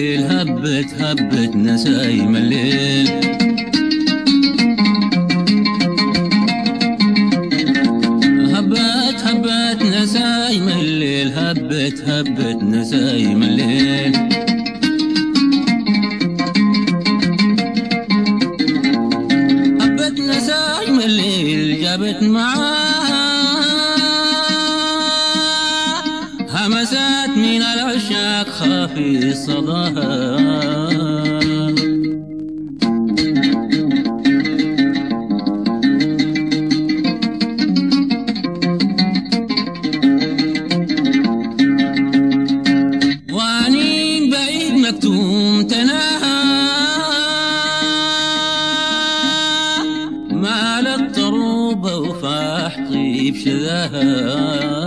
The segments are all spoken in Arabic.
الليل هبت هبت نسايم الليل. هبت هبت نسايم الليل هبت هبت نسايم الليل. هبت نسايم الليل جابت معاها همسات من العشاق خافي صداها. وانين بعيد مكتوم تناها مالت طروبة وفاح طيب شذاها.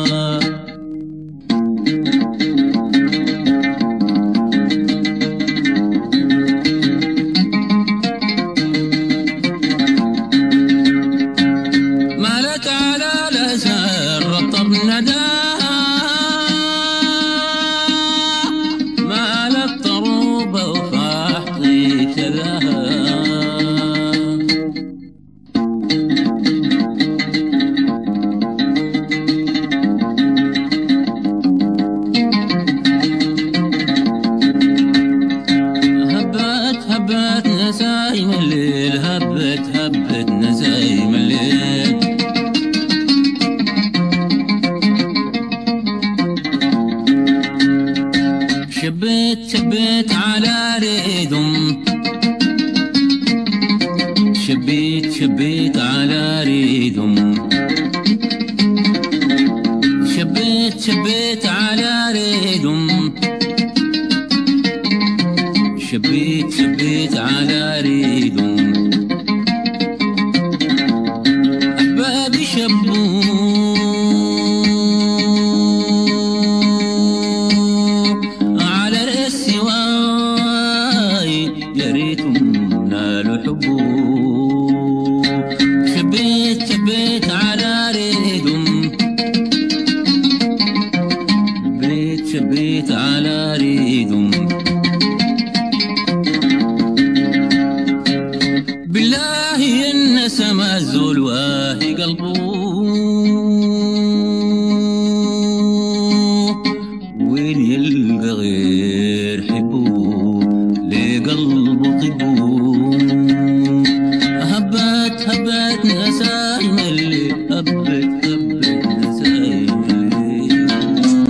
مالت طروبة وفاح طيب شذاها. هبت هبت نسايم الليل هبت هبت نسايم الليل. شبيت شبيت على ريدهم شبيت شبيت على ريدهم شبيت شبيت على ريدهم شبيت شبيت على ريدهم. أحبابي شبوا يا ريتهم نالوا حبه. شبيت شبيت على ريدهم شبيت شبيت على ريدهم. بالله إن سما الزول واهي قلبه وين يلقى غير